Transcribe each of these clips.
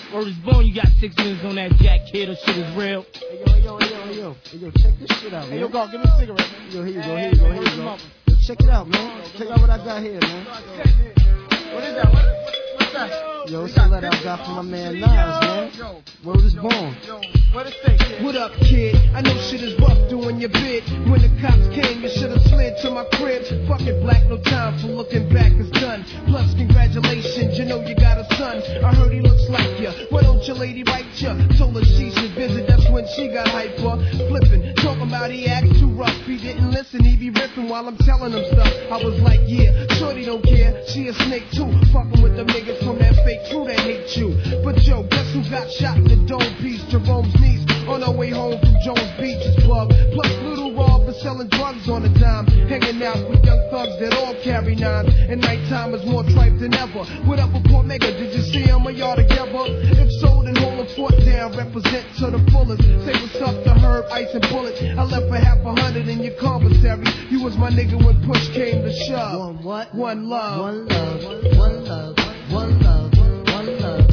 Word is born, you got 6 minutes on that jack, kid, or shit is real. Hey, yo, check this shit out, man. Hey, yo, go, give me a cigarette, man. Yo, here you go. Yo, check it out, man. Check out what I got here, man. What is that? What's that? Yo, it's a letter I got from my man Nas, man. Word is born. What it say, kid? What up, kid? I know shit is rough doing your bid. When the cops came, you should've slid to my crib. Fuck it, black, no time for looking back, it's done. Plus, congratulations, you know you got a son. I heard he looks like ya. Why don't your lady write ya? Told her she should visit, that's when she got hyper. Flippin', talking about he acts too rough. He didn't listen, he be ripping while I'm telling him stuff. I was like, yeah, shorty don't care. She a snake too. Fucking with them niggas from that fake crew that hate you. But yo, guess who got shot in the dome piece? Jerome's niece on her way home from Jones Beach is plug. Plus Little Rob is selling drugs on the dime. Hanging out with young thugs that all carry nines. And nighttime is more tripe than ever. What up with Port Mega? Did you see him or y'all together? If so, then hold the fort down. Represent to the fullest. Say what's up to Herb, Ice and Bullet. I left for $100 in your commissary. You was my nigga when push came to shove. One what? One love. One love. One love. One love. One love.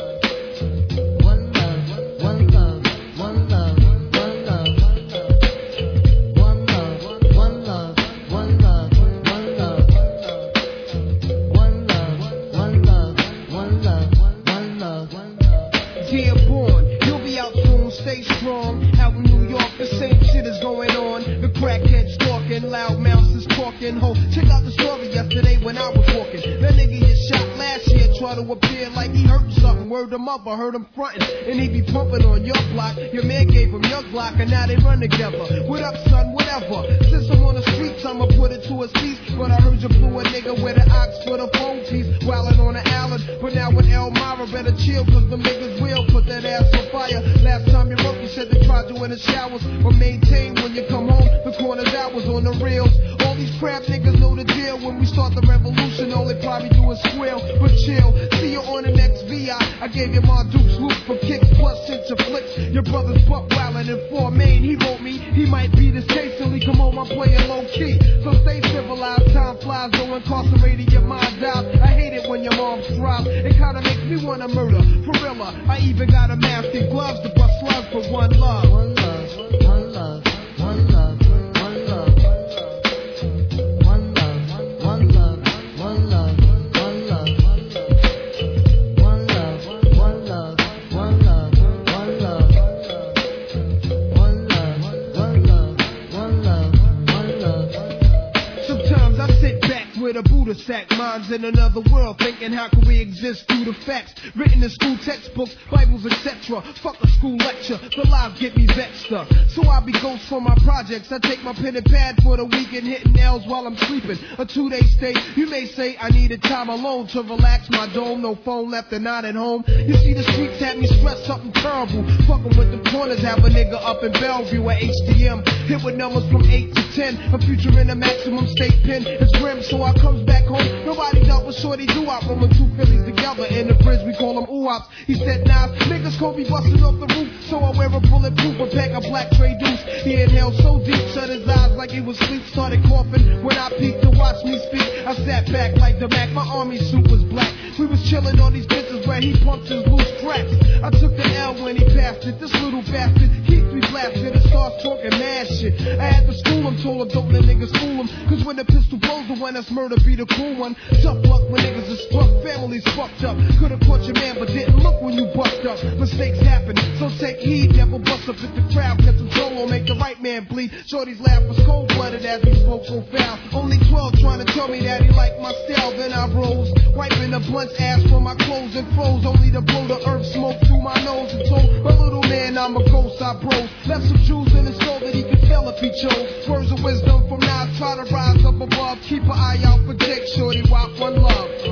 Stay strong, out in New York, the same shit is going on. The crackheads stalking, loud mouths is talking. Ho, check out the story yesterday when I was walking. That nigga get shot last year, try to appear like he hurt something. Word him up, I heard him frontin', and he be pumping on your block. Your man gave him your block, and now they run together. What up, son? Whatever. Since I'm on the streets, I'ma put it to a cease. But I heard you blew a nigga with an ox for the phone piece, wildin' on the island. But now with Elmira, better chill, cause the niggas will put that ass on fire. Last time you wrote, you said they tried you in the showers, but maintain when you come home, the corner's hours on the reels. All these crap niggas know the deal. When we start the revolution, all they probably do is squeal. But chill, see you on the next VI. I gave you my Duke's loop for kicks plus into flicks. Your brother's buck wildin' in 4 Main. He wrote me, he might be this case till he come home, I'm playing low key. So stay civilized, time flies, go incarcerated, your mind's out. I hate it when your mom's thrive. It kinda makes me wanna murder, for real. I even got a mask and gloves to bust slugs for one love. One love, one love, one love, one love, one love, one love, one love, one love, one love, one love, one love, one love, one love, one love, one love. Sometimes I sit back with a Buddha sack, minds in another world, thinking how can we exist through the facts written in school textbooks, Bibles, etc. Fuck a school lecture, the lives get me vexed up. So I be ghost for my projects. I take my pen and pad for the weekend, hitting L's while I'm sleeping. A 2-day stay, you may say I needed time alone to relax my dome. No phone left and not at home. You see the streets had me stressed, something terrible. Fucking with the corners, have a nigga up in Bellevue at HDM. Hit with numbers from 8 to 10. A future in a maximum state pen. It's grim, so I comes back home. Nobody dealt with shorty do-op, rolling 2 Phillies together in the bridge. We call them ooh-ops. He said, nah, niggas gon' be busting off the roof, so I wear a bulletproof and pack a black tray deuce. He inhaled so deep, shut his eyes like he was asleep, started coughing. When I peeked to watch me speak, I sat back like the Mac. My army suit was black. We was chillin' on these bitches where he pumped his loose cracks. I took the L when he passed it. This little bastard keeps me blasted and starts talking mad shit. I had to school him, told him don't let niggas fool him, cause when the pistol blows, the one that's murder be the cool one. Tough luck when niggas are struck, families fucked up. Could've caught your man, but didn't look when you bucked up. Mistakes happen, so take heed, never bust up at the crowd. Catch some solo, make the right man bleed. Shorty's laugh was cold-blooded as he spoke so foul. Only 12 trying to tell me that he liked my style. Then I rose, wiping the blunt's ass from my clothes and froze, only to blow the earth smoke through my nose. And told my little man I'm a ghost, I bros. Left some jewels in his soul that he could tell if he chose. Words of wisdom from Nas, try to rise up above. Keep an eye out for Jake, shorty, rock one love.